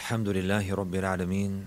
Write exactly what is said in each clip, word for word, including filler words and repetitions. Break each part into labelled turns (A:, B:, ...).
A: الحمد لله رب العالمين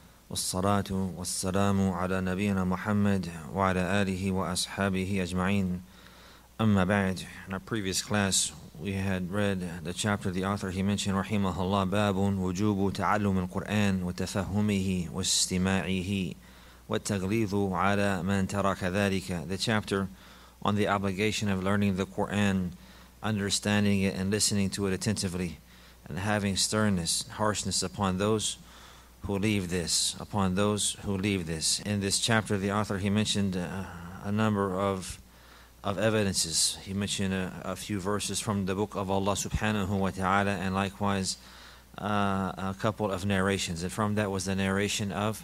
A: والصلاة والسلام على نبينا محمد وعلى آله وأصحابه أجمعين. أما بعد. In our previous class we had read the chapter the author he mentioned rahimahullah باب وجوب تعلم القرآن وتفهمه واستماعه والتغليظ على من ترك ذلك. The chapter on the obligation of learning the Quran, understanding it and listening to it attentively, and having sternness and harshness upon those who leave this, upon those who leave this. In this chapter, the author, he mentioned uh, a number of of evidences. He mentioned a, a few verses from the book of Allah subhanahu wa ta'ala, and likewise uh, a couple of narrations. And from that was the narration of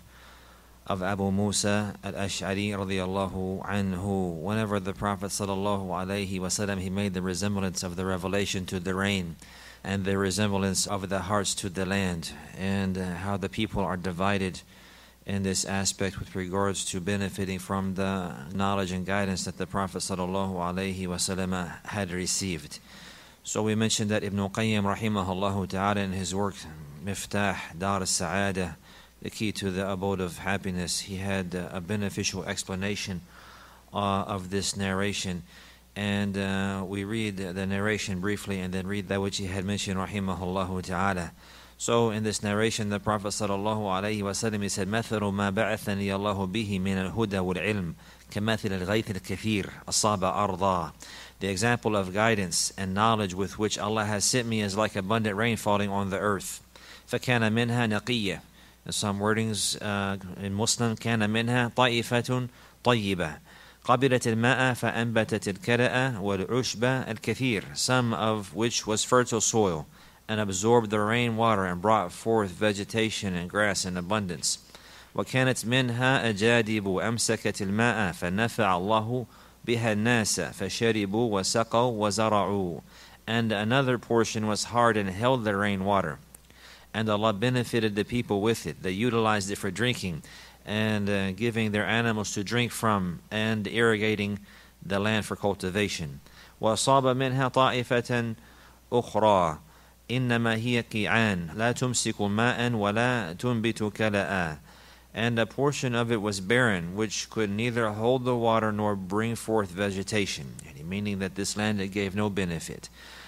A: of Abu Musa al-Ash'ari radiyallahu anhu. Whenever the Prophet sallallahu alayhi wa sallam, he made the resemblance of the revelation to the rain, and the resemblance of the hearts to the land, and uh, how the people are divided in this aspect with regards to benefiting from the knowledge and guidance that the Prophet sallallahu alaihi wasallam had received. So we mentioned that Ibn Qayyim rahimahullah ta'ala in his work Miftah Dar al-Sa'adah, the key to the abode of happiness, he had uh, a beneficial explanation uh, of this narration. And uh, we read the narration briefly and then read that which he had mentioned rahimahullah ta'ala. So in this narration, the Prophet sallallahu alayhi wa sallam, he said, مَثَلُ مَا بَعَثَنِيَ اللَّهُ بِهِ مِنَ الْهُدَى وَالْعِلْمِ كَمَثِلِ الْغَيْثِ الْكَثِيرِ أَصَابَ أَرْضًا. The example of guidance and knowledge with which Allah has sent me is like abundant rain falling on the earth. فَكَانَ مِنْهَا نَقِيَّةٌ. In some wordings uh, in Muslim, كَانَ مِنْهَا طَائِفَةٌ طَيِّبَةٌ قبلت الماء فأنبتت الكرأ والعشب الكثير, some of which was fertile soil and absorbed the rain water and brought forth vegetation and grass in abundance. وكانت منها أجادب أمسكت الماء فنفع الله بها الناس فشربوا وسقوا وزرعوا. And another portion was hard and held the rain water, and Allah benefited the people with it. They utilized it for drinking and uh, giving their animals to drink from, and irrigating the land for cultivation. وَأَصَابَ مِنْهَا طَائِفَةً أُخْرَى إِنَّمَا هِيَ قِيعَانٌ لَا تُمْسِكُ مَاءً وَلَا تُنْبِتُ كَلَآ. And a portion of it was barren, which could neither hold the water nor bring forth vegetation, meaning that this land it gave no benefit.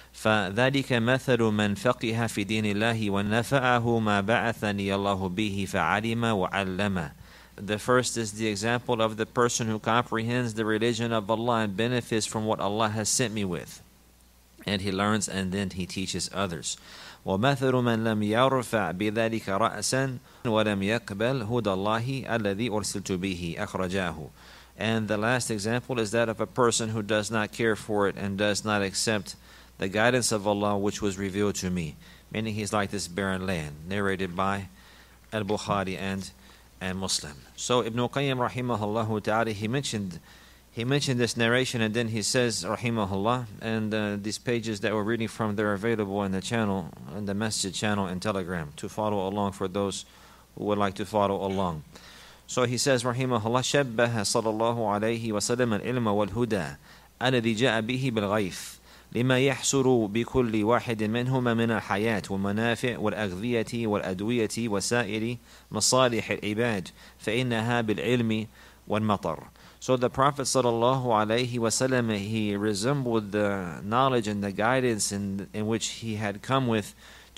A: فذلك مثل من فقه في دين الله ونفعه ما بعثني الله به فعلم وعلم. The first is the example of the person who comprehends the religion of Allah and benefits from what Allah has sent me with, and he learns and then he teaches others. ومثل من لم يرفع بذلك رأسا ولم يقبل هدى الله الذي أرسلت به أخرجاه. And the last example is that of a person who does not care for it and does not accept the guidance of Allah which was revealed to me, meaning he's like this barren land, narrated by Al-Bukhari and and Muslim. So Ibn Qayyim rahimahullah ta'ala, he mentioned he mentioned this narration, and then he says rahimahullah, and uh, these pages that we're reading from, they're available in the channel, in the Masjid channel and Telegram, to follow along for those who would like to follow along. So he says rahimahullah, شبه صلى الله عليه وسلم العلم والهدى الذي جاء به بالغيث لما يحصل بكل واحد منهما من الحياة والمنافع والأغذية والأدوية وسائر مصالح العباد فإنها بالعلم والمطر. So the Prophet sallallahu alaihi wasallam, he resembled the knowledge and the guidance in, in which he had come with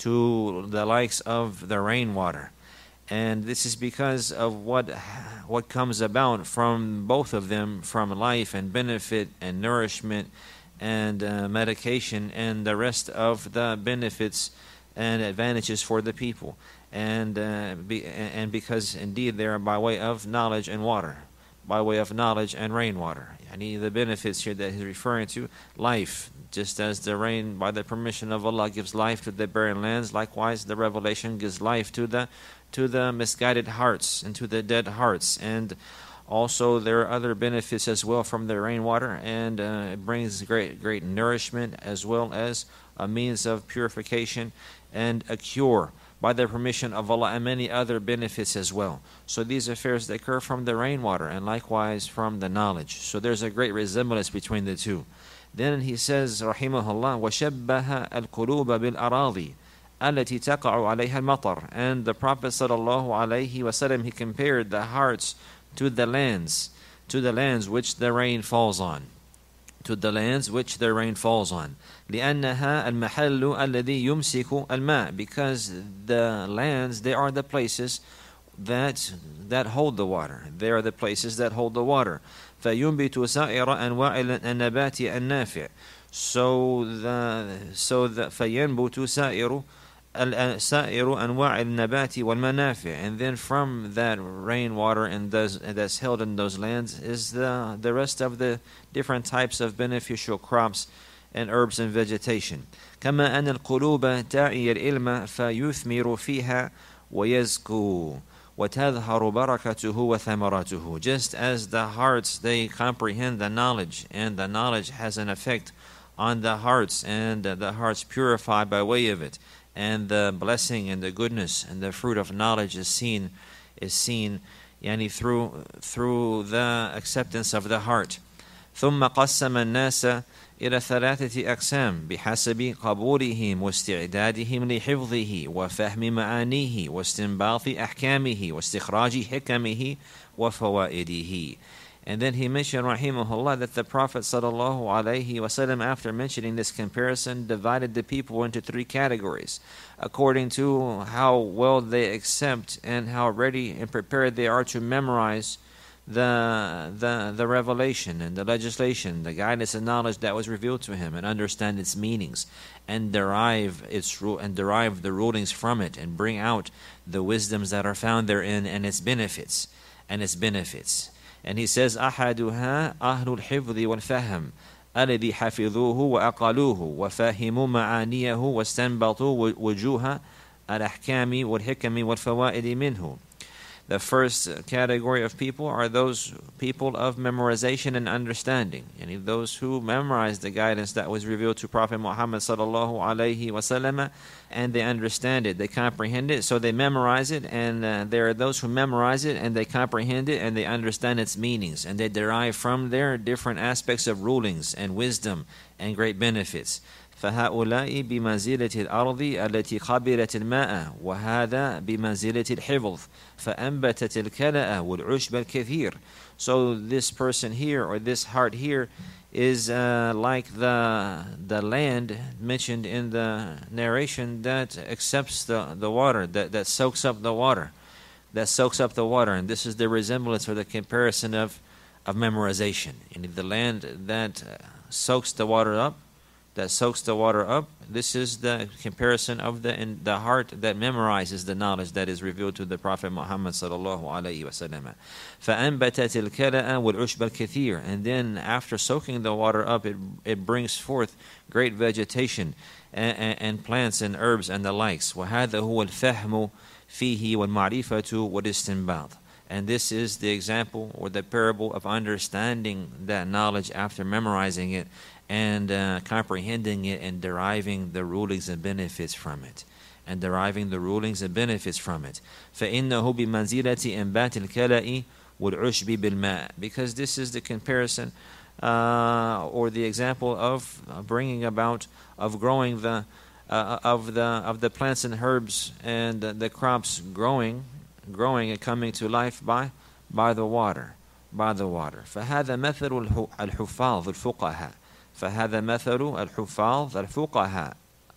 A: to the likes of the rainwater. And this is because of what what comes about from both of them, from life and benefit and nourishment and uh, medication and the rest of the benefits and advantages for the people, and uh, be, and because indeed they are by way of knowledge and water, by way of knowledge and rainwater. Yani the benefits here that he's referring to, life, just as the rain by the permission of Allah gives life to the barren lands, likewise the revelation gives life to the to the misguided hearts and to the dead hearts. And also, there are other benefits as well from the rainwater, and uh, it brings great, great nourishment as well as a means of purification and a cure by the permission of Allah, and many other benefits as well. So these affairs that occur from the rainwater and likewise from the knowledge. So there's a great resemblance between the two. Then he says, rahimahullah, وَشَبَّهَ الْقُلُوبَ بِالْأَرَاضِي التي تقع عليها المطر. And the Prophet sallallahu alaihi wasallam, he compared the hearts to the lands, to the lands which the rain falls on, to the lands which the rain falls on. لأنها المحل الذي يمسك الماء, because the lands, they are the places that that hold the water. They are the places that hold the water. فينبت سائر أنواع النبات النافع. So the so the فينبت سائر سائر أنواع النبات والمنافع. And then from that rainwater and those, that's held in those lands is the the rest of the different types of beneficial crops and herbs and vegetation. كما أن القلوب تعي العلم فيثمر فيها ويزكو وتظهر بركته وثمراته. Just as the hearts, they comprehend the knowledge, and the knowledge has an effect on the hearts, and the hearts purify by way of it, and the blessing and the goodness and the fruit of knowledge is seen is seen يعني through through the acceptance of the heart. ثم قسم الناس إلى ثلاثة أقسام بحسب قبولهم واستعدادهم لحفظه وفهم معانيه واستنباط أحكامه واستخراج حكمه وفوائده. And then he mentioned, rahimahullah, that the Prophet sallallahu alaihi wasallam, after mentioning this comparison, divided the people into three categories according to how well they accept and how ready and prepared they are to memorize the the the revelation and the legislation, the guidance and knowledge that was revealed to him, and understand its meanings and derive its and derive the rulings from it, and bring out the wisdoms that are found therein and its benefits and its benefits. And he says, أحدها أهل الحفظ والفهم الذي حفظوه وأقلوه وفهموا معانيه واستنبطوا وجوه الأحكام والحكم والفوائد منه. The first category of people are those people of memorization and understanding, and those who memorize the guidance that was revealed to Prophet Muhammad sallallahu alaihi wasallam, and they understand it, they comprehend it, so they memorize it, and uh, there are those who memorize it and they comprehend it and they understand its meanings, and they derive from there different aspects of rulings and wisdom and great benefits. فهؤلاء بمنزلة الأرض التي قبلت الماء وهذا بمنزلة الحفظ فأنبتت الكلأ والعشب الكثير. So this person here, or this heart here, is uh, like the the land mentioned in the narration that accepts the, the water, that, that soaks up the water, that soaks up the water. And this is the resemblance or the comparison of, of memorization. And the land that soaks the water up, that soaks the water up. This is the comparison of the in the heart that memorizes the knowledge that is revealed to the Prophet Muhammad sallallahu alaihi wasallam. فأنبتت الكلأ والعشب الكثير. And then after soaking the water up, it it brings forth great vegetation and, and, and plants and herbs and the likes. وهذا هو الفهم فيه والمعرفة والاستنباط. And this is the example or the parable of understanding that knowledge after memorizing it, and uh, comprehending it and deriving the rulings and benefits from it. And deriving the rulings and benefits from it. فَإِنَّهُ بِمَنْزِلَةِ إِنْبَاتِ الْكَلَإِ وَالْعُشْبِ بِالْمَاءِ. Because this is the comparison uh, or the example of bringing about, of growing the, uh, of the of the plants and herbs and the, the crops growing, growing and coming to life by, by the water, by the water. فَهَذَا مَثَلُ الْحُفَاظِ الْفُقَهَاءِ. فهذا مثل الحفاظ الفقهاء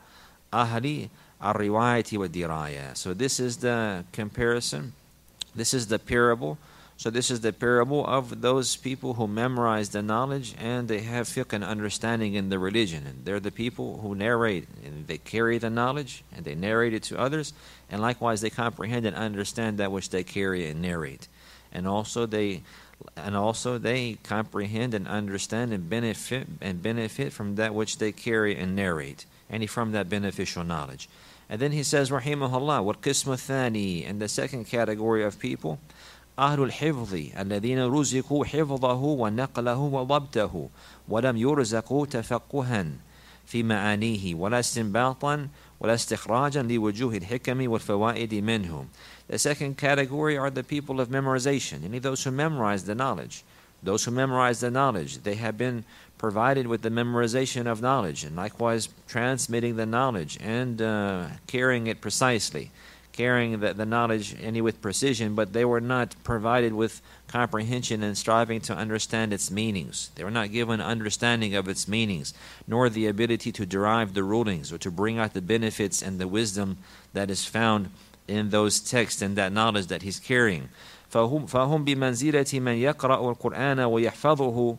A: أهل الرواية والدراية. So this is the comparison, this is the parable. So this is the parable of those people who memorize the knowledge and they have fiqh and understanding in the religion. And they're the people who narrate, and they carry the knowledge and they narrate it to others. And likewise they comprehend and understand that which they carry and narrate. And also they And also they comprehend and understand and benefit and benefit from that which they carry and narrate, and from that beneficial knowledge. And then he says, rahimahullah, وَالْقِسْمُ الثَّانِي. And the second category of people, أهل الحفظ الذين رزقوا حفظه ونقله وضبطه ولم يرزقوا تفقها في معانيه ولا استنباطا ولا استخراجا لوجوه الحكم والفوائد منهم. The second category are the people of memorization, and those who memorize the knowledge. Those who memorize the knowledge, they have been provided with the memorization of knowledge, and likewise transmitting the knowledge and uh, carrying it precisely, carrying the, the knowledge any with precision, but they were not provided with comprehension and striving to understand its meanings. They were not given understanding of its meanings, nor the ability to derive the rulings or to bring out the benefits and the wisdom that is found in those texts and that knowledge that he's carrying. فهم, فهم بمنزلة من يقرأ القرآن ويحفظه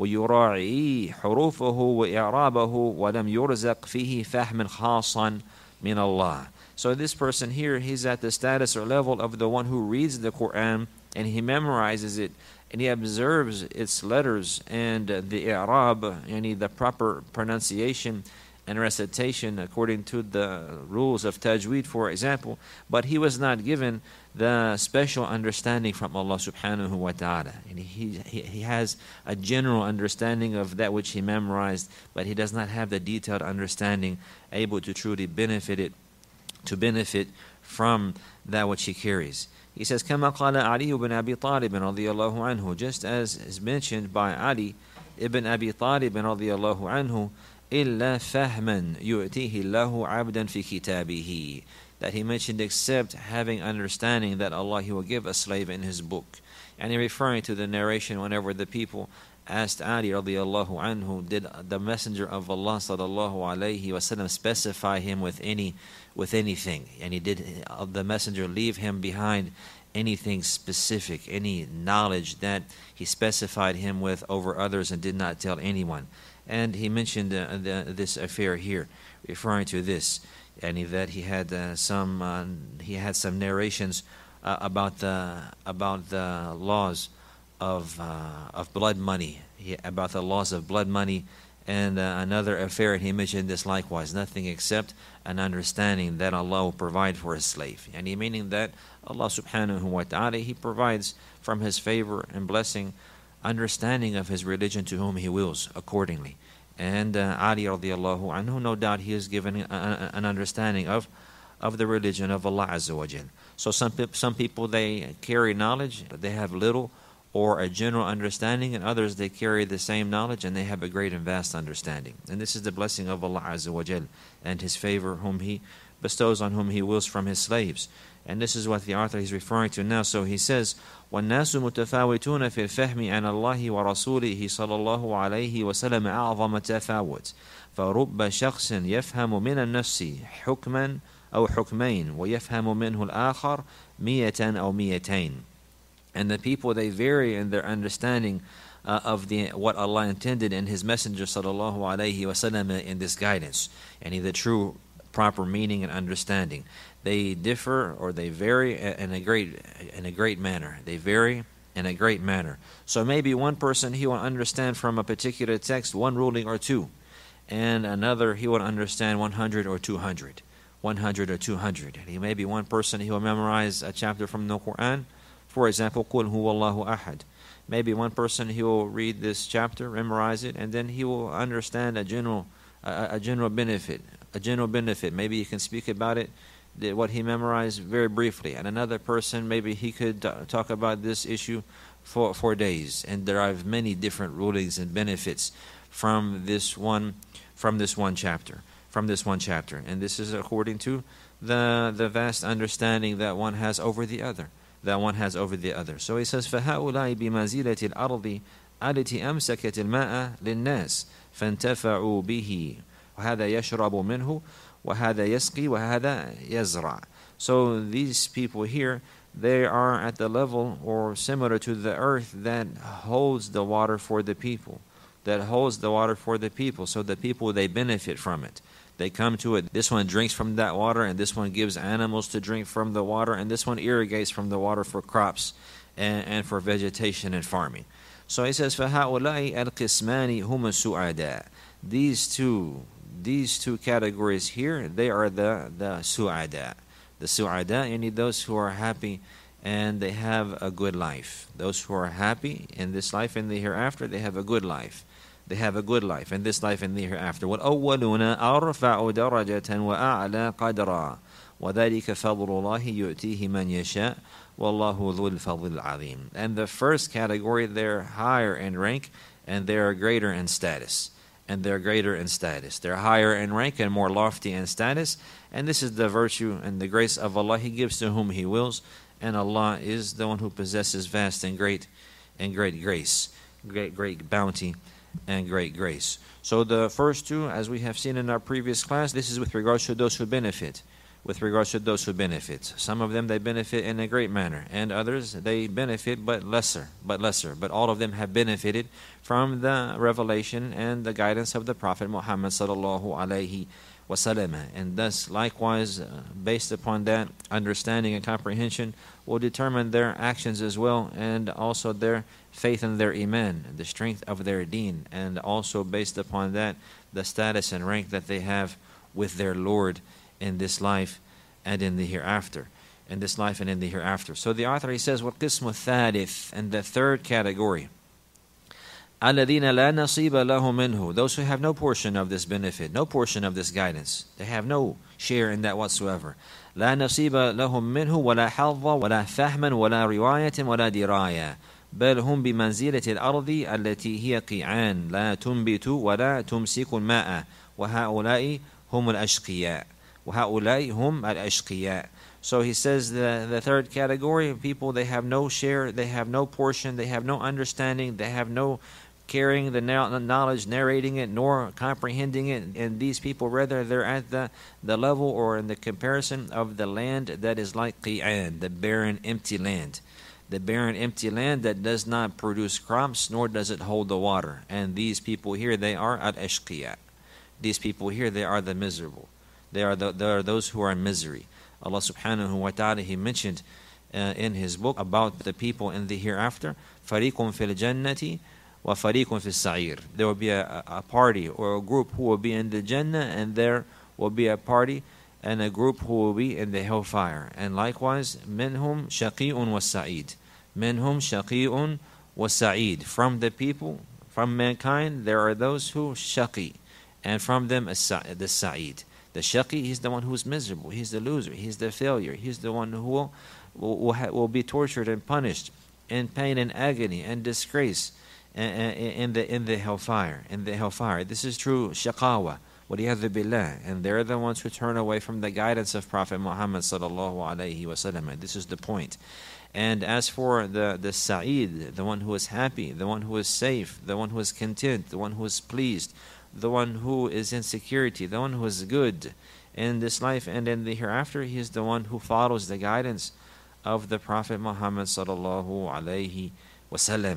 A: ويراعي حروفه وإعرابه ولم يرزق فيه فهم خاصا من الله. So this person here, he's at the status or level of the one who reads the Quran and he memorizes it and he observes its letters and the i'rab, yani the proper pronunciation and recitation according to the rules of tajweed, for example, but he was not given the special understanding from Allah subhanahu wa ta'ala. And he, he, he has a general understanding of that which he memorized, but he does not have the detailed understanding able to truly benefit it, to benefit from that which he carries. He says, كما قال علي بن أبي طالب رضي الله عنه, just as is mentioned by Ali ibn Abi Talib رضي الله عنه, إلا فهما يؤتيه الله عبدا في كتابه, that he mentioned except having understanding that Allah he will give a slave in his book. And he referring to the narration whenever the people asked Ali radiallahu anhu, did the Messenger of Allah sallallahu alayhi wasallam specify him with any with anything? And he did the Messenger leave him behind anything specific, any knowledge that he specified him with over others and did not tell anyone? And he mentioned uh, the, this affair here, referring to this, and that he had uh, some uh, he had some narrations uh, about the about the laws of uh, of blood money, he, about the laws of blood money, and uh, another affair. And he mentioned this likewise, nothing except an understanding that Allah will provide for His slave, and he meaning that Allah subhanahu wa ta'ala He provides from His favor and blessing understanding of His religion to whom He wills accordingly. And uh, Ali radiallahu anhu, no doubt he is given a, a, an understanding of of the religion of Allah Azza wa Jal. So some, some people, they carry knowledge, but they have little or a general understanding, and others, they carry the same knowledge and they have a great and vast understanding. And this is the blessing of Allah Azza wa Jal and His favor whom He bestows on whom He wills from His slaves. And this is what the author is referring to now. So he says, وَالنَّاسُ مُتَفَاوِتُونَ فِي الْفَهْمِ عَنَ اللَّهِ وَرَسُولِهِ صَلَى اللَّهُ عَلَيْهِ وَسَلَّمَ أَعْظَمَ تَفَاوُتٍ فَرُبَّ شَخْصٍ يَفْهَمُ مِنَ النَّفْسِ حُكْمًا أو حُكْمَيْنِ وَيَفْهَمُ مِنْهُ الْآخَرِ مِيَةً أو مِيَتَيْنِ. And the people, they vary in their understanding uh, of the what Allah intended in His Messenger sallallahu alaihi wasallam in this guidance, and in the true proper meaning and understanding. They differ or they vary in a great in a great manner. They vary in a great manner. So maybe one person, he will understand from a particular text one ruling or two, and another he will understand one hundred or two hundred, one hundred or two hundred. And he may be one person, he will memorize a chapter from the Quran, for example, قُلْ هُوَ اللَّهُ أَحَدٌ. Maybe one person, he will read this chapter, memorize it, and then he will understand a general a, a general benefit, a general benefit. Maybe he can speak about it, what he memorized, very briefly. And another person, maybe he could talk about this issue for, for days and derive many different rulings and benefits from this one from this one chapter. From this one chapter. And this is according to the the vast understanding that one has over the other. That one has over the other. So he says, فَهَؤُلَاءِ بِمَنزِلَةِ الْأَرْضِ التي أمسكت الماء للناس فانتفعوا به وهذا يشرب منه وهذا يسقي وهذا يزرع. So these people here, they are at the level or similar to the earth that holds the water for the people, that holds the water for the people. So the people, they benefit from it. They come to it. This one drinks from that water, and this one gives animals to drink from the water, and this one irrigates from the water for crops and, and for vegetation and farming. So he says, فَهَؤُلَاءِ الْقِسْمَانِ هُمَ السُّعَدَاء. These two, these two categories here, they are the the su'ada. The su'ada, yani those who are happy and they have a good life. Those who are happy in this life and the hereafter, they have a good life. They have a good life in this life and the hereafter. وَالْأَوَّلُونَ أَرْفَعُ دَرَجَةً وَأَعْلَى قَدْرًا وَذَلِكَ فَضْلُ اللَّهِ يُؤْتِيهِ مَنْ يَشَاءُ وَاللَّهُ ذُو الْفَضْلِ الْعَظِيمِ. And the first category, they're higher in rank and they are greater in status. And they're greater in status. They're higher in rank and more lofty in status. And this is the virtue and the grace of Allah. He gives to whom He wills. And Allah is the one who possesses vast and great and great grace. Great, great bounty and great grace. So the first two, as we have seen in our previous class, this is with regards to those who benefit. With regards to those who benefit. Some of them, they benefit in a great manner. And others, they benefit but lesser. But lesser. But all of them have benefited from the revelation and the guidance of the Prophet Muhammad sallallahu alaihi wasallam. And thus, likewise, uh, based upon that understanding and comprehension, will determine their actions as well, and also their faith in their iman, the strength of their deen, and also based upon that, the status and rank that they have with their Lord in this life and in the hereafter. In this life and in the hereafter. So the author, he says, وَالْقِسْمُ الثَّالِث, and the third category, الَّذِينَ لَا نَصِيبَ لَهُمْ مِنْهُ, those who have no portion of this benefit, no portion of this guidance. They have no share in that whatsoever. لَا نَصِيبَ لَهُمْ مِنْهُ وَلَا حَظَّ وَلَا فَهْمًا وَلَا رِوَايَةٍ وَلَا دِرَايَةٍ بل هم بمنزلة الأرض التي هي قيعان لا تنبت ولا تمسك الماء وهؤلاء هم الأشقياء وهؤلاء هم الأشقياء. So he says the, the third category of people, they have no share, they have no portion, they have no understanding, they have no carrying the knowledge, narrating it, nor comprehending it. And these people, rather, they're at the, the level or in the comparison of the land that is like Qi'an, the barren, empty land. The barren, empty land that does not produce crops, nor does it hold the water. And these people here, they are al-ashqiya. These people here, they are the miserable. They are, the, they are those who are in misery. Allah subhanahu wa ta'ala, He mentioned uh, in His book about the people in the hereafter, فَرِيقٌ فِي الْجَنَّةِ وَفَرِيقٌ فِي السَّعِيرِ. There will be a, a party or a group who will be in the Jannah, and there will be a party and a group who will be in the hellfire. And likewise, مِنْهُمْ شَقِيءٌ وَالسَّعِيدٌ. مِنْهُمْ شَقِيءٌ وَالسَّعِيدٌ. From the people, from mankind, there are those who shaqi, and from them the sa'id. The shaqi, he's the one who's miserable, he's the loser, he's the failure, he's the one who will, will, will, ha, will be tortured and punished in pain and agony and disgrace in the, in the hellfire. In the hellfire. This is true shaqawa, waliyadhu billah, and they're the ones who turn away from the guidance of Prophet Muhammad sallallahu alaihi wasallam. This is the point. And as for the, the sa'id, the one who is happy, the one who is safe, the one who is content, the one who is pleased, the one who is in security, the one who is good in this life and in the hereafter, he is the one who follows the guidance of the Prophet Muhammad sallallahu alaihi wasallam.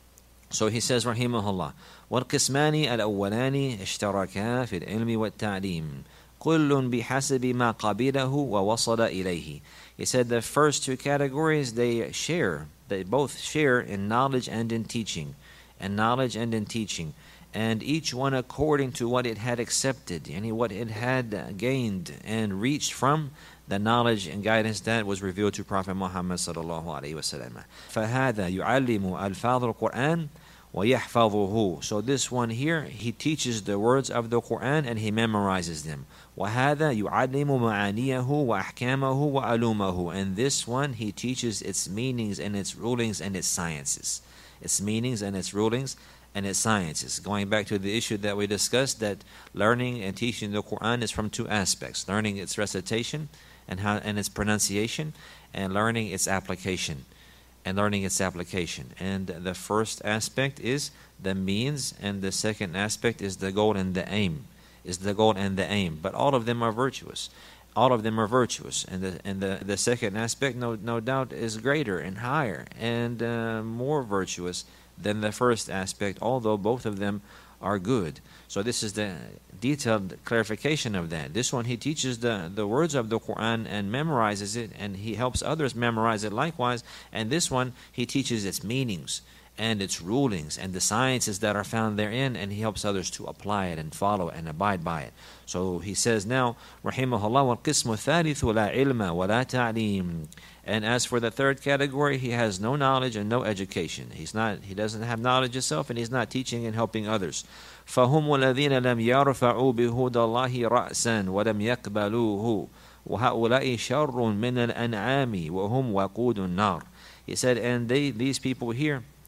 A: So he says, rahimahullah, وَالْقِسْمَانِ الْأَوَّلَانِ اشْتَرَكَا فِي الْعِلْمِ وَالتَّعْلِيمِ كُلٌّ بِحَسَبِ مَا قَبِلَهُ وَوَصَلَ إِلَيْهِ. He said the first two categories, they share, they both share in knowledge and in teaching, and knowledge and in teaching. And each one according to what it had accepted, and what it had gained and reached from the knowledge and guidance that was revealed to Prophet Muhammad sallallahu alaihi wasallam. فَهَذَا يُعَلِّمُ أَلْفَاظُ الْقُرْآنِ وَيَحْفَظُهُ. So this one here, he teaches the words of the Quran and he memorizes them. وَهَذَا يُعَلِّمُ مَعَانِيَهُ وَأَحْكَامَهُ وَعَلُومَهُ. And this one, he teaches its meanings and its rulings and its sciences. Its meanings and its rulings and its sciences. Going back to the issue that we discussed, that learning and teaching the Quran is from two aspects: learning its recitation and how and its pronunciation, and learning its application. And learning its application. And the first aspect is the means, and the second aspect is the goal and the aim. Is the goal and the aim. But all of them are virtuous. All of them are virtuous. And the and the, the second aspect, no no doubt, is greater and higher and uh, more virtuous than the first aspect, although both of them are good. So this is the detailed clarification of that. This one, he teaches the, the words of the Quran and memorizes it, and he helps others memorize it likewise. And this one, he teaches its meanings and its rulings and the sciences that are found therein, and he helps others to apply it and follow and abide by it. So he says now, rahimahullah, وَالْقِسْمُ الثَّالِثُ لَا عِلْمَ وَلَا تَعْلِيمٍ. And as for the third category, he has no knowledge and no education. He's not, he doesn't have knowledge himself, and he's not teaching and helping others. فَهُمُ الَّذِينَ لَمْ يَرْفَعُوا بِهُدَى اللَّهِ رَأْسًا وَلَمْ يَقْبَلُوهُ وَهَؤُلَاءِ شَرٌّ مِنَ الْأَنْعَامِ وَهُمْ وَقُودُ النَّارِ. He said, and they, these people here,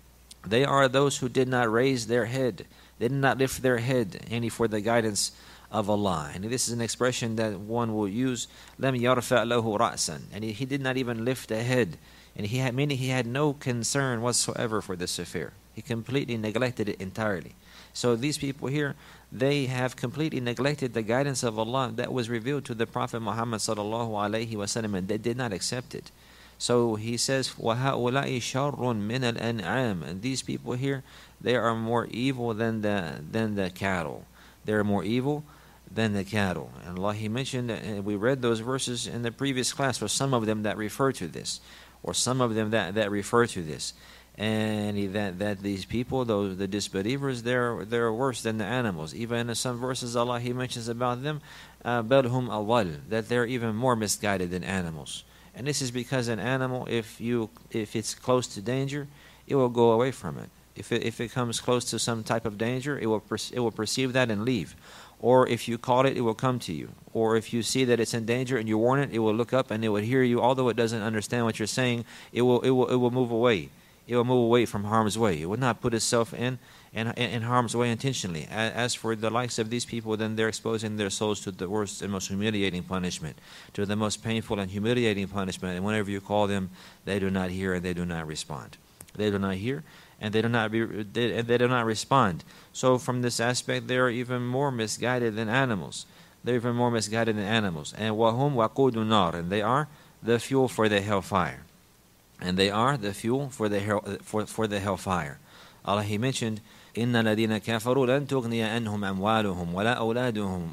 A: They are those who did not raise their head. They did not lift their head any for the guidance of Allah. And this is an expression that one will use, لَمْ يَرْفَعْ لَهُ رَأْسًا. And he, he did not even lift a head. And he had, meaning he had no concern whatsoever for this affair. He completely neglected it entirely. So these people here, they have completely neglected the guidance of Allah that was revealed to the Prophet Muhammad sallallahu alaihi wasallam, and they did not accept it. So he says, وَهَؤُلَاءِ شَرٌ مِنَ الْأَنْعَامِ. And these people here, they are more evil than the than the cattle. They are more evil than the cattle. And Allah, He mentioned, and we read those verses in the previous class, for some of them that refer to this, or some of them that, that refer to this. And that that these people, those the disbelievers, they're they're worse than the animals. Even in some verses, Allah He mentions about them, بَلْ هُمْ أَضَلُّ, that they're even more misguided than animals. And this is because an animal, if you if it's close to danger, it will go away from it. If it if it comes close to some type of danger, it will it will perceive that and leave. Or if you call it, it will come to you. Or if you see that it's in danger and you warn it, it will look up and it will hear you. Although it doesn't understand what you're saying, it will it will it will move away. It will move away from harm's way. It will not put itself in, in, in harm's way intentionally. As for the likes of these people, then they're exposing their souls to the worst and most humiliating punishment, to the most painful and humiliating punishment. And whenever you call them, they do not hear and they do not respond. They do not hear and they do not be, they, they do not respond. So from this aspect, they are even more misguided than animals. They're even more misguided than animals. And وَهُمْ وَقُودُ النَّارِ, and they are the fuel for the hellfire. And they are the fuel for the hell, for for the hellfire. Allah He mentioned, إِنَّ الَّذِينَ كَفَرُوا لَن تُغْنِيَ عَنْهُمْ أَمْوَالُهُم وَلَا أَوْلَادُهُم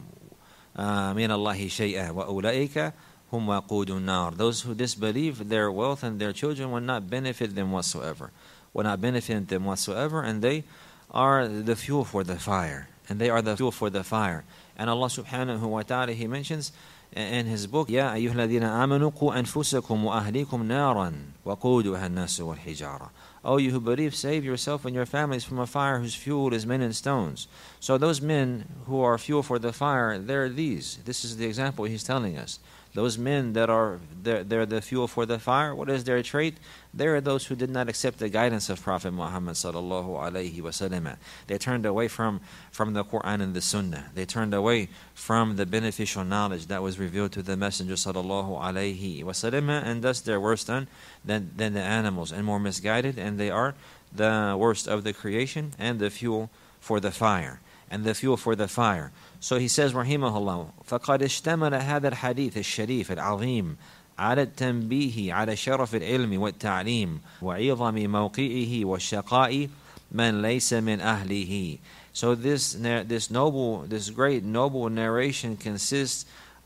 A: مِنَ اللَّهِ شَيْئًا وَأُولَئِكَ هُمْ وَقُودُ النَّارِ. Those who disbelieve, their wealth and their children will not benefit them whatsoever. Will not benefit them whatsoever, and they are the fuel for the fire. And they are the fuel for the fire. And Allah subhanahu wa ta'ala, He mentions in His book, يَا أَيُّهَا الَّذِينَ آمَنُوا قُوا أَنفُسَكُمْ وَأَهْلِيكُمْ نَارًا وَقُودُهَا النَّاسُ وَالْحِجَارَةُ. O you who believe, save yourself and your families from a fire whose fuel is men and stones. So those men who are fuel for the fire, they're these. This is the example He's telling us. Those men that are they're, they're the fuel for the fire. What is their trait? They are those who did not accept the guidance of Prophet Muhammad sallallahu alaihi wasallam. They turned away from, from the Quran and the Sunnah. They turned away from the beneficial knowledge that was revealed to the Messenger sallallahu alaihi wasallam, and thus they're worse than, than than the animals and more misguided, and they are the worst of the creation and the fuel for the fire. And the fuel for the fire. So he says, رحمه الله, فقد اشتمل هذا الحديث الشريف العظيم على التنبيه على شرف العلم والتعليم وعظم موقعه والشقاء من ليس من أهله. So this this noble, this great noble narration consists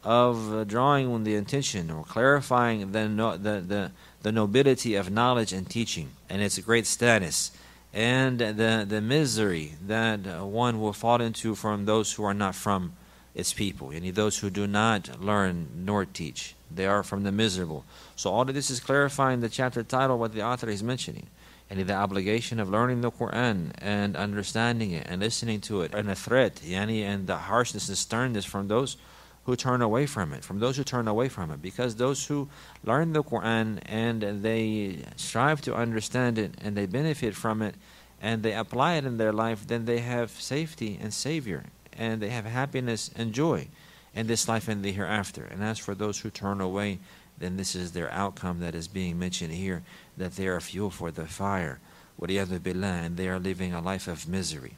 A: of drawing the attention or clarifying the the the, the nobility of knowledge and teaching and its great status, and the, the misery that one will fall into from those who are not from its people, and those who do not learn nor teach. They are from the miserable. So all of this is clarifying the chapter title, what the author is mentioning, and the obligation of learning the Quran and understanding it and listening to it, and the threat, yani, and the harshness and sternness from those who turn away from it, from those who turn away from it. Because those who learn the Quran and they strive to understand it and they benefit from it and they apply it in their life, then they have safety and savior, and they have happiness and joy in this life and the hereafter. And as for those who turn away, then this is their outcome that is being mentioned here, that they are fuel for the fire, وَلِيَذُ بِاللَّهِ, and they are living a life of misery,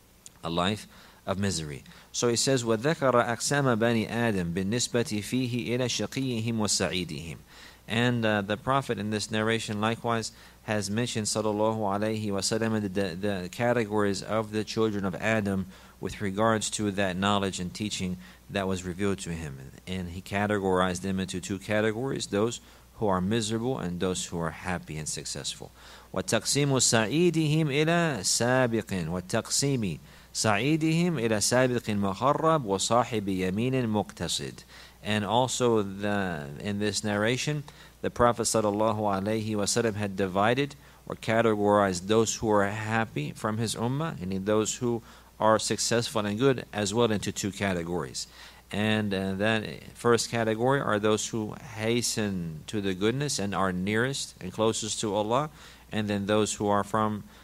A: a life of misery. So he says, وَذَكَرَ أَقْسَامَ بَنِي آدَمْ بِالنِّسْبَةِ فِيهِ إِلَى شَقِيِّهِمْ وَسَعِيدِهِمْ. And uh, the Prophet in this narration likewise has mentioned, sallallahu alaihi wasallam, the, the categories of the children of Adam with regards to that knowledge and teaching that was revealed to him. And he categorized them into two categories, those who are miserable and those who are happy and successful. وَتَقْسِيمُ سَعِيدِهِمْ إِلَى سَابِقٍ وَتَقْسِيمِ سَعِيدِهِمْ إِلَى سَابِقٍ مَخَرَّبٍ وَصَاحِبِ يَمِينٍ مُقْتَصِدٍ. And also the, in this narration, the Prophet sallallahu alaihi wasallam had divided or categorized those who are happy from his ummah, and those who are successful and good as well, into two categories. And uh, that first category are those who hasten to the goodness and are nearest and closest to Allah, and then those who are from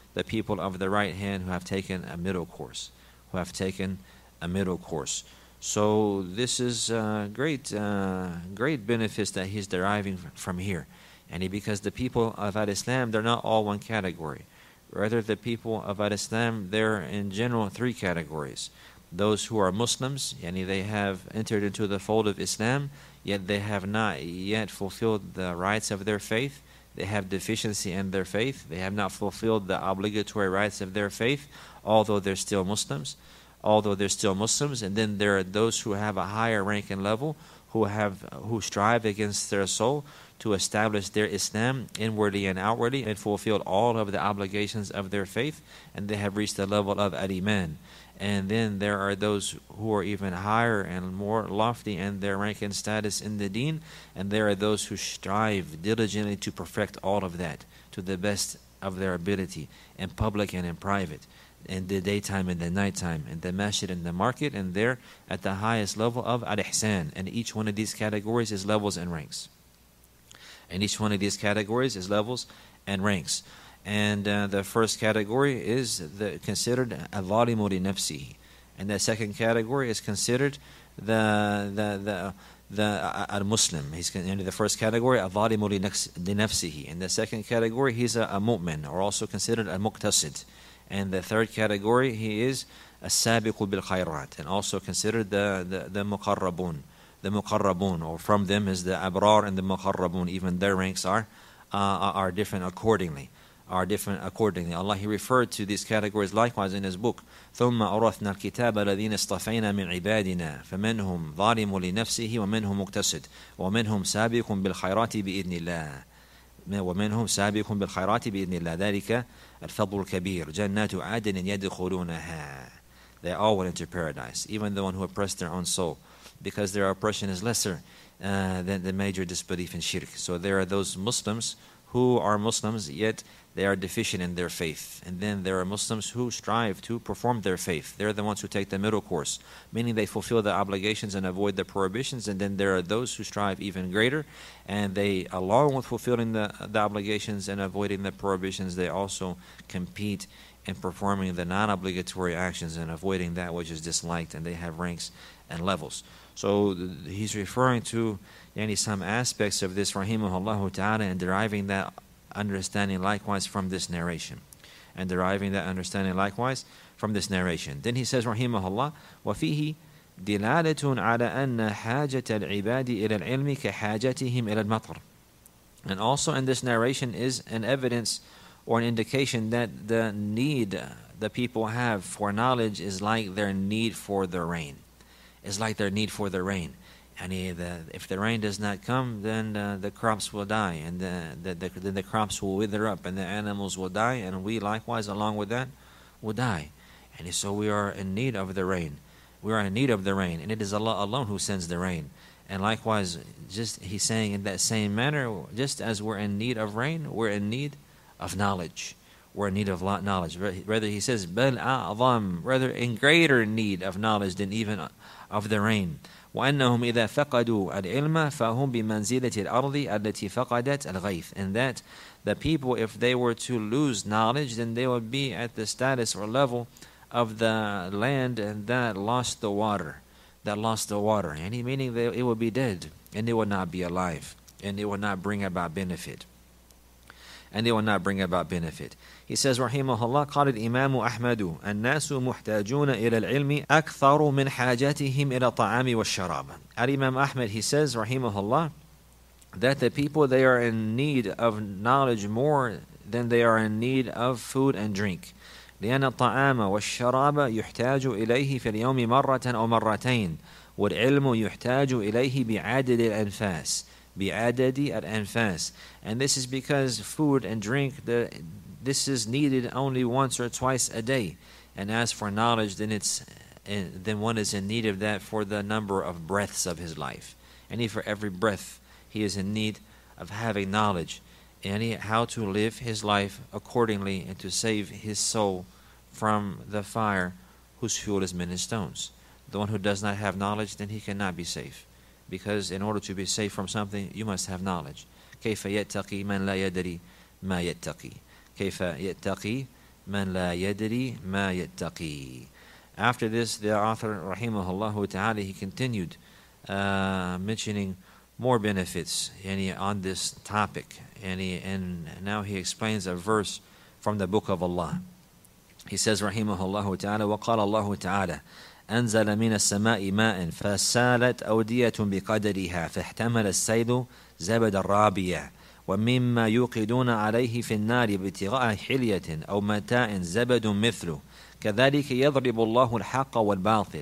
A: the people of the right hand who have taken a middle course, who have taken a middle course. So this is uh, great, uh, great benefits that he's deriving from here. And he, because the people of Al-Islam, they're not all one category. Rather, the people of Al-Islam, they're in general three categories. Those who are Muslims, yani they have entered into the fold of Islam, yet they have not yet fulfilled the rights of their faith. They have deficiency in their faith. They have not fulfilled the obligatory rights of their faith, although they're still Muslims. Although they're still Muslims. And then there are those who have a higher rank and level, who have who strive against their soul to establish their Islam inwardly and outwardly, and fulfilled all of the obligations of their faith, and they have reached the level of al-iman. And then there are those who are even higher and more lofty in their rank and status in the deen, and there are those who strive diligently to perfect all of that to the best of their ability, in public and in private, in the daytime and the nighttime, in the masjid and the market, and they're at the highest level of al-ihsan. And each one of these categories is levels and ranks. And each one of these categories is levels and ranks. And uh, the first category is the, considered al-zalimu li nafsihi, and the second category is considered the the the the uh, al-Muslim. He's in the first category al-zalimu li nafsihi. In the second category, he's a, a mu'min, or also considered al-muqtasid. And the third category, he is as-sabiqu bil khayrat, and also considered the the, the muqarrabun. The muqarrabun, or from them is the abrar and the muqarrabun. Even their ranks are uh, are different accordingly. Are different accordingly. Allah, He referred to these categories likewise in His book. ثُمَّ أَوْرَثْنَا الْكِتَابَ الَّذِينَ اصْطَفَيْنَا مِنْ عِبَادِنَا فَمِنْهُمْ ظَالِمٌ لِنَفْسِهِ وَمِنْهُمْ مُقْتَصِدٌ وَمِنْهُمْ سَابِقٌ بِالْخَيْرَاتِ بِإِذْنِ اللَّهِ ومنهم سابق بالخيرات بإذن الله ذلك الفضل الكبير جنات عدن يدخلونها. They all went into paradise, even the one who oppressed their own soul, because their oppression is lesser uh, than the major disbelief in shirk. So there are those Muslims who are Muslims, yet they are deficient in their faith. And then there are Muslims who strive to perform their faith. They're the ones who take the middle course, meaning they fulfill the obligations and avoid the prohibitions. And then there are those who strive even greater, and they, along with fulfilling the, the obligations and avoiding the prohibitions, they also compete in performing the non-obligatory actions and avoiding that which is disliked, and they have ranks and levels. So he's referring to yani, some aspects of this, rahimahullah ta'ala, and deriving that understanding likewise from this narration. And deriving that understanding likewise from this narration. Then he says, rahimahullah, وَفِيهِ دِلَالَةٌ عَلَى أَنَّ حَاجَةَ الْعِبَادِ إِلَى الْعِلْمِ كَحَاجَتِهِمْ إِلَى الْمَطْرِ. And also in this narration is an evidence or an indication that the need the people have for knowledge is like their need for the rain. It's like their need for the rain. And if the rain does not come, then uh, the crops will die, and the, the, the, the, the crops will wither up, and the animals will die, and we likewise, along with that, will die. And so we are in need of the rain. We are in need of the rain, and it is Allah alone who sends the rain. And likewise, just He's saying in that same manner, just as we're in need of rain, we're in need of knowledge. We're in need of knowledge. Rather, He says, بَلْ أَعْظَمْ, rather in greater need of knowledge than even of the rain. وأنهم إذا فقدوا العلم فهم بمنزلة الأرض التي فقدت الغيث. And that the people, if they were to lose knowledge, then they would be at the status or level of the land and that lost the water. That lost the water. And meaning that it would be dead, and it would not be alive, and it would not bring about benefit. And they will not bring about benefit. He says, rahimahullah, قال الإمام أحمد الناس محتاجون إلى العلم أكثر من حاجاتهم إلى الطعام والشراب. Al-Imam Ahmad, he says, rahimahullah, that the people, they are in need of knowledge more than they are in need of food and drink. لأن الطعام والشراب يحتاج إليه في اليوم مرة أو مرتين والعلم يحتاج إليه بعدد الأنفاس. بِعَدَدِ الْأَنْفَاسِ. And this is because food and drink, the, this is needed only once or twice a day. And as for knowledge, then it's then one is in need of that for the number of breaths of his life. And for every breath, he is in need of having knowledge, and how to live his life accordingly, and to save his soul from the fire whose fuel is men and stones. The one who does not have knowledge, then he cannot be safe. Because in order to be safe from something, you must have knowledge. كيف يتقي من لا يدري ما يتقي. كيف يتقي مَنْ لَا يَدْرِي مَا يَتَّقِي. After this, the author, rahimahullah ta'ala, he continued uh, mentioning more benefits yani, on this topic. And, he, and now he explains a verse from the book of Allah. He says, rahimahullah ta'ala, وَقَالَ اللَّهُ تَعَالَى أنزل من السماء ماء فسالت أودية بقدرها فاحتمل السيل زبد الرابية ومما يوقدون عليه في النار ابتغاء حلية أو متاع زبد مثله كذلك يضرب الله الحق والباطل.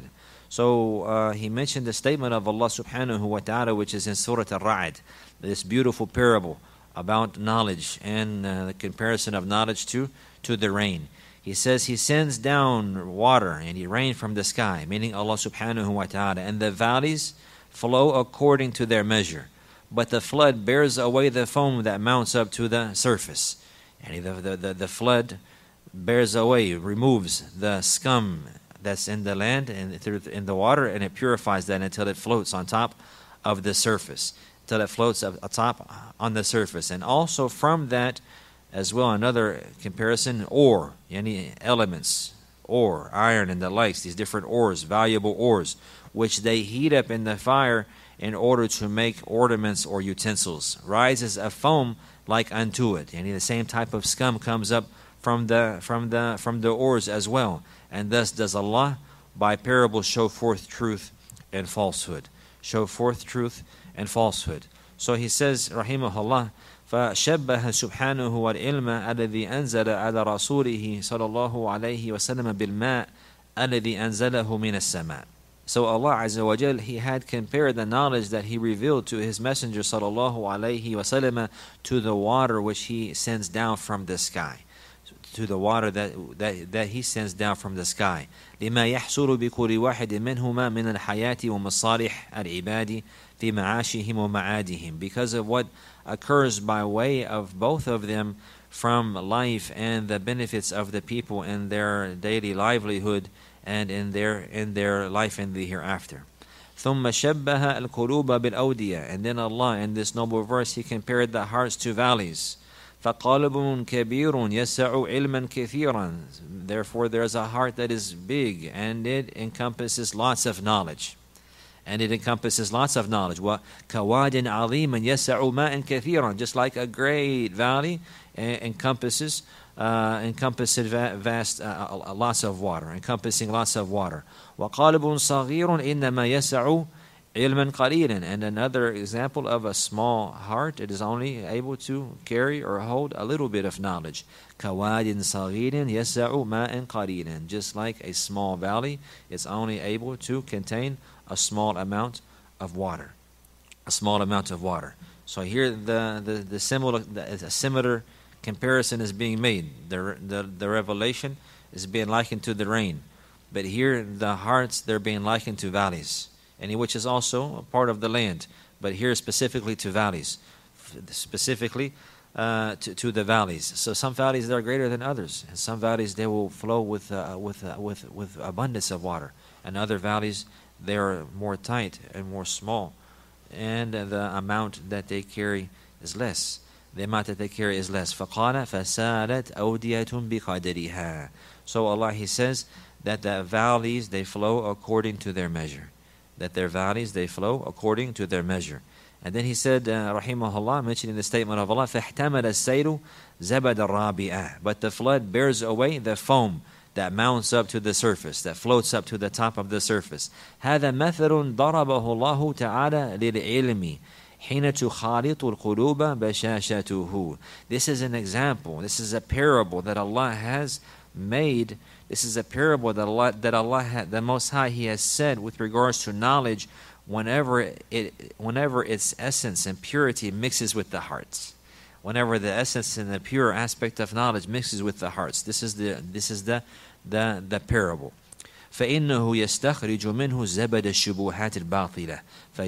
A: So uh, he mentioned the statement of Allah subhanahu wa ta'ala, which is in Surah Al-Ra'd, this beautiful parable about knowledge and uh, the comparison of knowledge to, to the rain. He says he sends down water and he rain from the sky, meaning Allah subhanahu wa ta'ala, and the valleys flow according to their measure. But the flood bears away the foam that mounts up to the surface. And the, the, the, the flood bears away, removes the scum that's in the land and in the water, and it purifies that until it floats on top of the surface, until it floats up atop on the surface. And also from that as well, another comparison, ore, any elements, ore, iron and the likes, these different ores, valuable ores, which they heat up in the fire in order to make ornaments or utensils, rises a foam like unto it. And the same type of scum comes up from the from the from the ores as well. And thus does Allah by parables show forth truth and falsehood. Show forth truth and falsehood. So he says, rahimahullah, فشبه سبحانه والعلم الذي أنزل على رسوله صلى الله عليه وسلم بالماء الذي أنزله من السماء. So Allah Azza wa Jal, He had compared the knowledge that He revealed to His Messenger sallallahu alaihi wasallam to the water which He sends down from the sky, to the water that that, that He sends down from the sky. لما يحصل بكل واحد منهما من الحياة ومصالح العباد في معاشهم ومعادهم, because of what occurs by way of both of them from life and the benefits of the people in their daily livelihood and in their in their life in the hereafter. ثم شبه القلوب بالأودية, and then Allah in this noble verse He compared the hearts to valleys. فقلب كبير يسع علما كثيرا, therefore there is a heart that is big and it encompasses lots of knowledge. And it encompasses lots of knowledge. وَكَوَادٍ عَظِيمًا يَسَعُ مَاءً كَثِيرًا, just like a great valley encompasses uh, encompasses vast uh, lots of water, encompassing lots of water. وَقَالِبٌ صَغِيرٌ إِنَّمَا يَسَعُ عِلْمًا قَلِيلًا, and another example of a small heart, it is only able to carry or hold a little bit of knowledge. كَوَادٍ صَغِيرٍ يَسَعُ مَاءً قَلِيلًا, just like a small valley, it's only able to contain a small amount of water, a small amount of water. So here the the, the similar the, a similar comparison is being made. The, the the revelation is being likened to the rain, but here the hearts, they're being likened to valleys, and which is also a part of the land, but here specifically to valleys, specifically uh, to to the valleys. So some valleys, they're greater than others, and some valleys they will flow with uh, with uh, with with abundance of water, and other valleys they are more tight and more small, and the amount that they carry is less. The amount that they carry is less. فَقَالَ فَسَالَتْ أَوْدِيَةٌ بِقَدْرِهَا. So Allah, He says that the valleys, they flow according to their measure. That their valleys, they flow according to their measure. And then He said, uh, rahimahullah, mentioning the statement of Allah, فَاحْتَمَلَ السَّيْلُ زَبَدَ الرَّابِئَةِ. But the flood bears away the foam that mounts up to the surface, that floats up to the top of the surface. هذا مثل ضربه الله تعالى للعلم حين تخالط القلوب بشاشته. This is an example, this is a parable that Allah has made. This is a parable that Allah, that Allah had, the Most High, He has said with regards to knowledge, whenever it, whenever its essence and purity mixes with the hearts. Whenever the essence and the pure aspect of knowledge mixes with the hearts. This is the this is the the, the parable. فإنه يستخرج منه زبد الشبهات الباطلة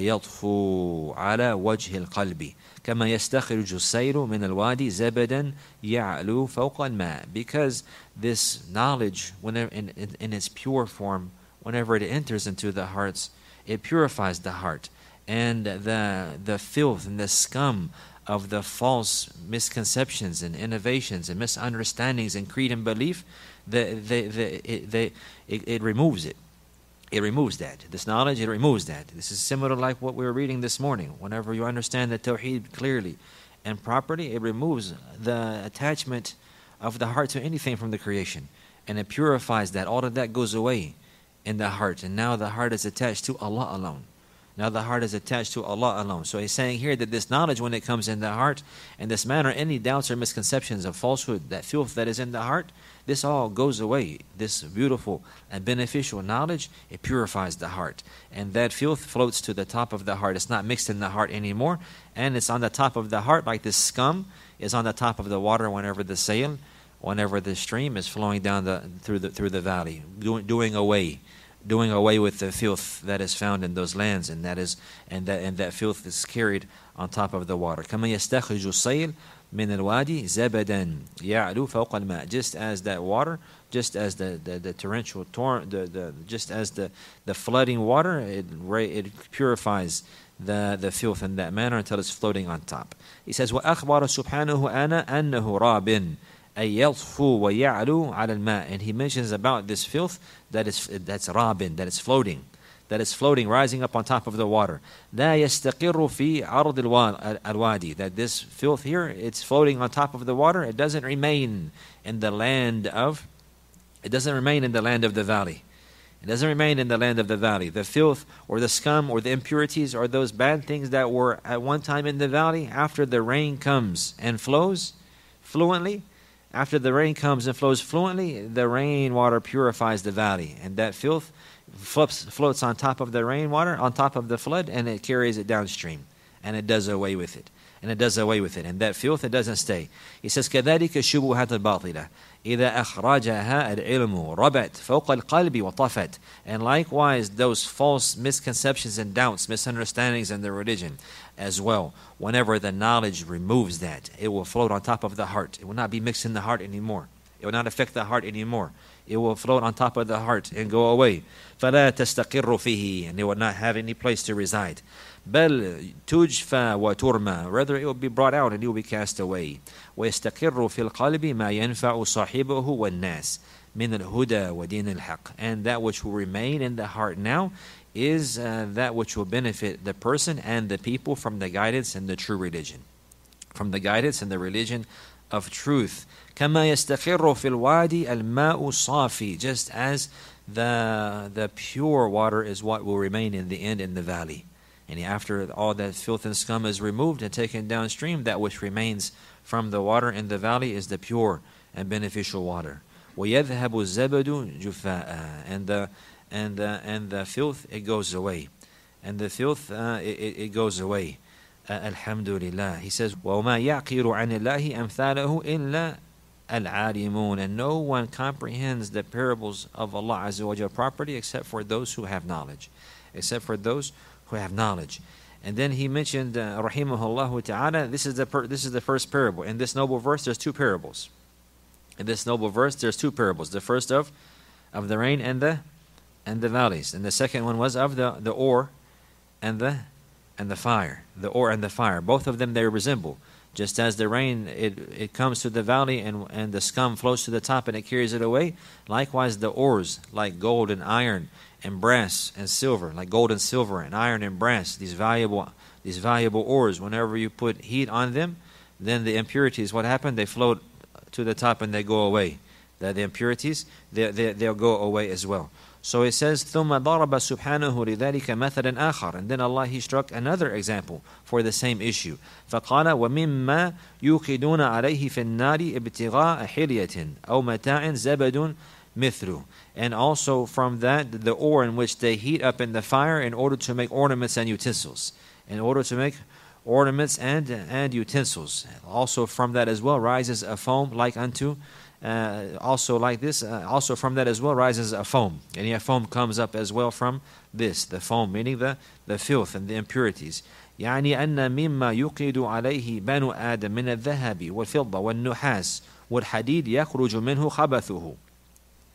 A: فيطفو على وجه القلب كما يستخرج السيل من الوادي زبدا يعلو فوق الماء. Because this knowledge, whenever in, in, in its pure form, whenever it enters into the hearts, it purifies the heart, and the the filth and the scum of the false misconceptions and innovations and misunderstandings in creed and belief, the, the, the, it, the, it, it removes it. It removes that. This knowledge, it removes that. This is similar like what we were reading this morning. Whenever you understand the Tawheed clearly and properly, it removes the attachment of the heart to anything from the creation. And it purifies that. All of that goes away in the heart. And now the heart is attached to Allah alone. Now the heart is attached to Allah alone. So he's saying here that this knowledge, when it comes in the heart, in this manner, any doubts or misconceptions of falsehood, that filth that is in the heart, this all goes away. This beautiful and beneficial knowledge, it purifies the heart. And that filth floats to the top of the heart. It's not mixed in the heart anymore. And it's on the top of the heart, like this scum is on the top of the water whenever the sail, whenever the stream is flowing down the through the through the valley, doing, doing away. doing away with the filth that is found in those lands, and that is and that and that filth is carried on top of the water. كما يستخرج السيل من الوادي زبدا يعلو فوق الماء. Just as that water, just as the, the, the torrential torrent, the, the just as the, the flooding water, it it purifies the the filth in that manner until it's floating on top. He says, وأخبر سبحانه أنا أنه راب. And he mentions about this filth that is that's rabin, that is floating, that is floating, rising up on top of the water. That this filth here, it's floating on top of the water. It doesn't remain in the land of, it doesn't remain in the land of the valley. It doesn't remain in the land of the valley. The filth or the scum or the impurities or those bad things that were at one time in the valley, after the rain comes and flows fluently, After the rain comes and flows fluently, the rainwater purifies the valley. And that filth floats, floats on top of the rainwater, on top of the flood, and it carries it downstream. And it does away with it. And it does away with it. And that filth, it doesn't stay. He says, كَذَلِكَ الشُّبُهَاتُ الْبَاطِلَةِ إِذَا أَخْرَجَهَا الْعِلْمُ رَبَتْ فَوْقَ الْقَلْبِ وَطَفَتْ. And likewise, those false misconceptions and doubts, misunderstandings in the religion as well, whenever the knowledge removes that, it will float on top of the heart. It will not be mixed in the heart anymore. It will not affect the heart anymore. It will float on top of the heart and go away. فَلَا تَسْتَقِرُّ فِيهِ. And it will not have any place to reside. بَلْ تُجْفَى وَتُرْمَى. Rather, it will be brought out and it will be cast away. وَيَسْتَقِرُّ فِي الْقَلْبِ مَا يَنْفَعُ صَاحِبَهُ وَالنَّاسِ مِنَ الْهُدَى وَدِينِ الْحَقِّ. And that which will remain in the heart now is uh, that which will benefit the person and the people from the guidance and the true religion. From the guidance and the religion of truth. كَمَا يَسْتَقِرُّ فِي الْوَادِ الْمَاءُ صَافِي. Just as the, the pure water is what will remain in the end in the valley. And after all that filth and scum is removed and taken downstream, that which remains from the water in the valley is the pure and beneficial water. وَيَذْهَبُ الزَّبَدُ جُفَاءً. And the and the, and the filth, it goes away. And the filth, uh, it, it goes away. Uh, Alhamdulillah. He says, وَمَا يَعْقِرُ عَنِ اللَّهِ أَمْثَالَهُ إِلَّا الْعَالِمُونَ. And no one comprehends the parables of Allah Azza wa Jalla properly except for those who have knowledge. Except for those who have knowledge. And then he mentioned, uh, rahimahullah ta'ala, this is the per- this is the first parable. In this noble verse, there's two parables. In this noble verse, there's two parables. The first of, of the rain and the and the valleys. And the second one was of the, the ore and the and the fire. The ore and the fire. Both of them, they resemble. Just as the rain, it, it comes to the valley and, and the scum flows to the top and it carries it away. Likewise, the ores, like gold and iron and brass and silver, like gold and silver and iron and brass, these valuable these valuable ores, whenever you put heat on them, then the impurities, what happened? They float to the top and they go away. The, the impurities, they, they, they'll go away as well. So it says, ثُمَّ ضَرَبَ سُبْحَانَهُ لِذَلِكَ مَثَلًا آخَرٍ. And then Allah, He struck another example for the same issue. فَقَالَ وَمِمَّا يُوقِدُونَ عَلَيْهِ فِي النَّارِ ابْتِغَاءَ حِلْيَةٍ أَوْ مَتَاعٍ زَبَدٌ مِثْلُ. And also from that, the ore in which they heat up in the fire in order to make ornaments and utensils. In order to make ornaments and, and utensils. Also from that as well rises a foam like unto Uh, also like this, uh, also from that as well rises a foam. And a foam comes up as well from this, the foam, meaning the, the filth and the impurities. يعني أن مما يوقد عليه بنو آدم من الذهب والفضة والنحاس والحديد يخرج منه خبثه.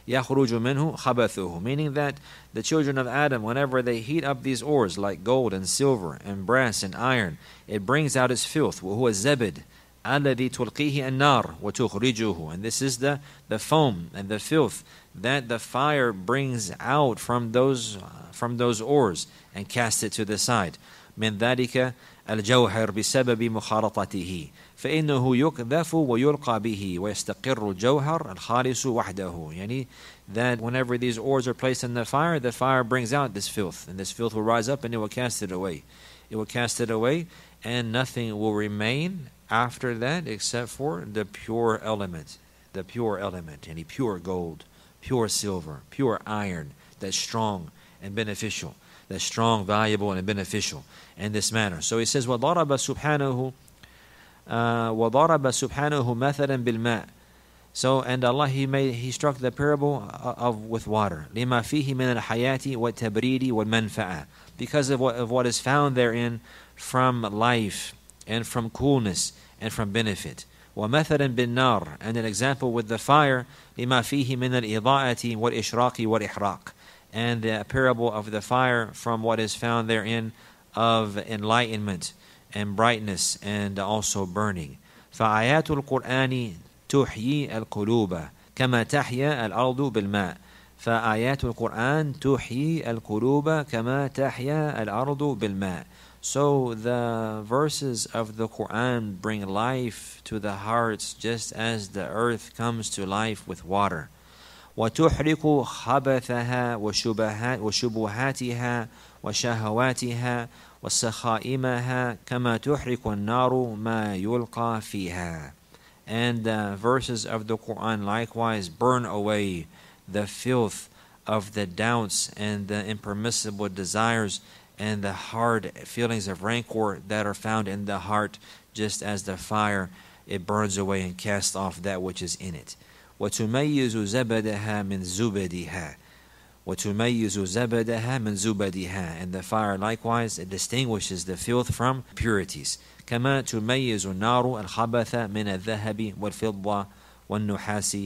A: يَخْرُجُ مِنْهُ خَبَثُهُ, meaning that the children of Adam, whenever they heat up these ores like gold and silver and brass and iron, it brings out its filth. وَهُوَ الزَّبَدُ الَّذِي تُلْقِيهِ النَّارُ وَتُخْرِجُهُ, and this is the, the foam and the filth that the fire brings out from those, from those ores and cast it to the side. مِنْ ذَلِكَ الجوهر بسبب مخالطته فإنه يقذف ويلقى به ويستقر الجوهر الخالص وحده. Yani that whenever these ores are placed in the fire, the fire brings out this filth, and this filth will rise up and it will cast it away. It will cast it away, and nothing will remain after that except for the pure element, the pure element, any pure gold, pure silver, pure iron that's strong and beneficial. That's strong, valuable, and beneficial in this manner. So he says, وَضَرَبَ سُبْحَانَهُ وَضَرَبَ سُبْحَانَهُ مَثَلًا بِالْمَاءِ. So, and Allah, He made, He struck the parable of with water. لِمَا فِيهِ مِنَ الْحَيَاةِ وَالتَّبْرِيدِ وَالْمَنْفَعَةِ, because of what, of what is found therein from life and from coolness and from benefit. وَمَثَلًا بِالنَّارِ, and an example with the fire. لِمَا فِيهِ مِنَ الْإِضَاءَةِ وَالْإِشْرَاقِ وَالْإِحْرَاقِ, and the parable of the fire from what is found therein of enlightenment and brightness and also burning. فآيات القرآن تحيي القلوب كما تحيا الأرض بالماء. فآيات القرآن تحيي القلوب كما تحيا الأرض بالماء. So the verses of the Quran bring life to the hearts just as the earth comes to life with water. وتحرق خبثها وشبهاتها وشهواتها وسخائمها كما تحرق النار ما يلقى فيها. And the verses of the Quran likewise burn away the filth of the doubts and the impermissible desires and the hard feelings of rancor that are found in the heart, just as the fire, it burns away and casts off that which is in it. وتميز زبدها من زبدها وتميز زبدها من زبدها, and the fire likewise, it distinguishes the filth from purities. كما تميز النار الخبث من الذهب والفضة والنحاس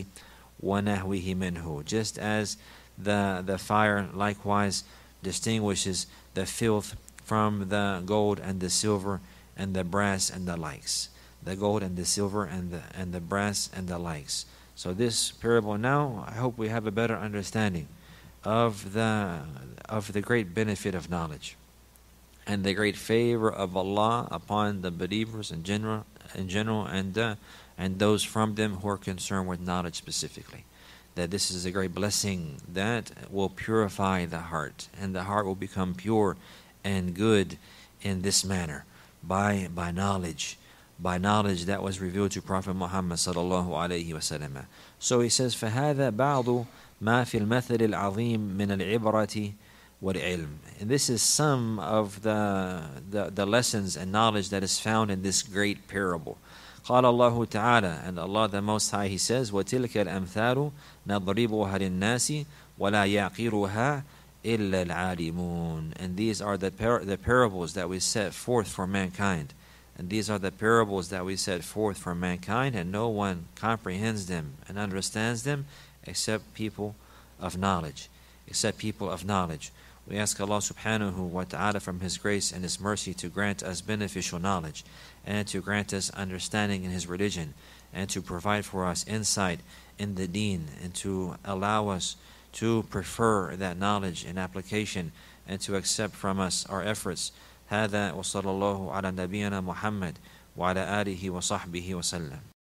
A: ونحوه منه, just as the the fire likewise distinguishes the filth from the gold and the silver and the brass and the likes. The gold and the silver and the and the brass and the likes. So this parable now, I hope we have a better understanding of the of the great benefit of knowledge and the great favor of Allah upon the believers in general, in general, and uh, and those from them who are concerned with knowledge specifically. That this is a great blessing that will purify the heart, and the heart will become pure and good in this manner by by knowledge. By knowledge that was revealed to Prophet Muhammad sallallahu alayhi wa sallam. So he says, فَهَذَا بَعْضُ مَا فِي الْمَثَلِ الْعَظِيمِ مِنَ الْعِبْرَةِ وَالْعِلْمِ. And this is some of the, the, the lessons and knowledge that is found in this great parable. قال الله تعالى, and Allah the Most High, He says, وَتِلْكَ الْأَمْثَالُ نَضْرِبُهَا لِلنَّاسِ وَلَا يَعْقِرُهَا إِلَّا الْعَالِمُونَ. And these are the, par- the parables that we set forth for mankind. And these are the parables that we set forth for mankind, and no one comprehends them and understands them except people of knowledge. Except people of knowledge. We ask Allah subhanahu wa ta'ala from His grace and His mercy to grant us beneficial knowledge, and to grant us understanding in His religion, and to provide for us insight in the deen, and to allow us to prefer that knowledge and application, and to accept from us our efforts. هذا وصلى الله على نبينا محمد وعلى آله وصحبه وسلم.